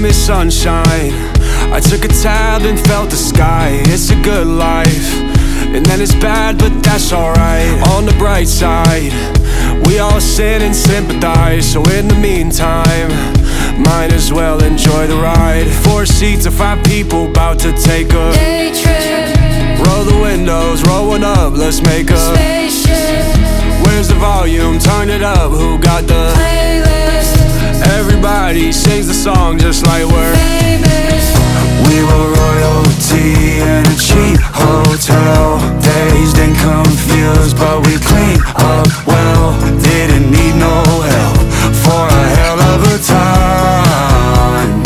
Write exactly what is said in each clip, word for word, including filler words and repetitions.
promised sunshine. I took a tab and felt the sky. It's a good life, and then it's bad, but that's alright. On the bright side, we all sin and sympathize. So in the meantime, might as well enjoy the ride. Four seats of five people about to take a day trip. Roll the windows, roll one up, let's make a spaceship. Where's the volume? Turn it up, who got the playlist? Everybody sings the song just like we're famous. We were royalty in a cheap hotel. Dazed and confused, but we cleaned up well. Didn't need no help for a hell of a time.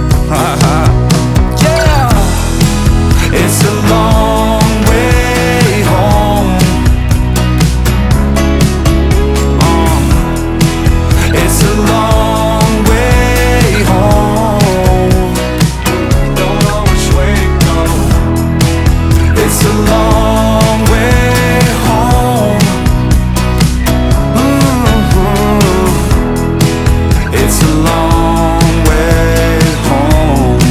Yeah, it's a long way home. uh, It's a long way home. Don't know which way to go. It's a long way home. Mm-hmm. It's a long way home.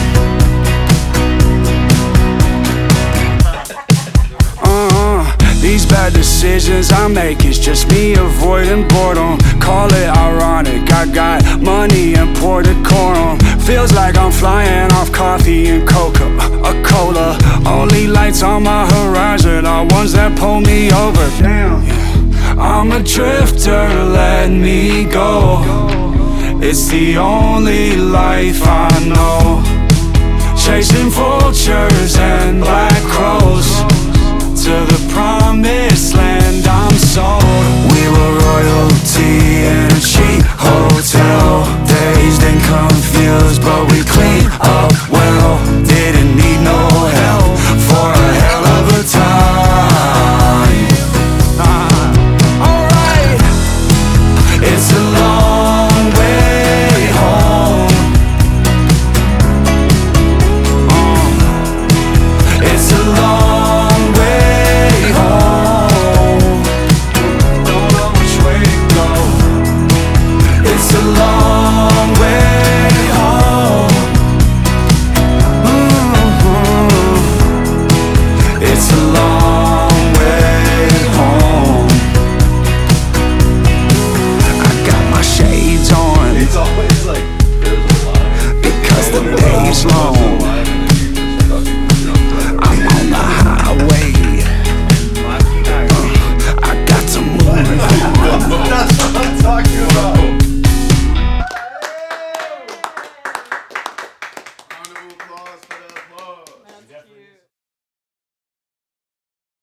uh, These bad decisions I make is just me avoiding boredom. Call it ironic, I got money and pour decorum. Feels like I'm flying off coffee and coca, a cola. Only lights on my horizon are ones that pull me over. Damn, I'm a drifter, let me go. It's the only life I know. Chasing vultures and black crows.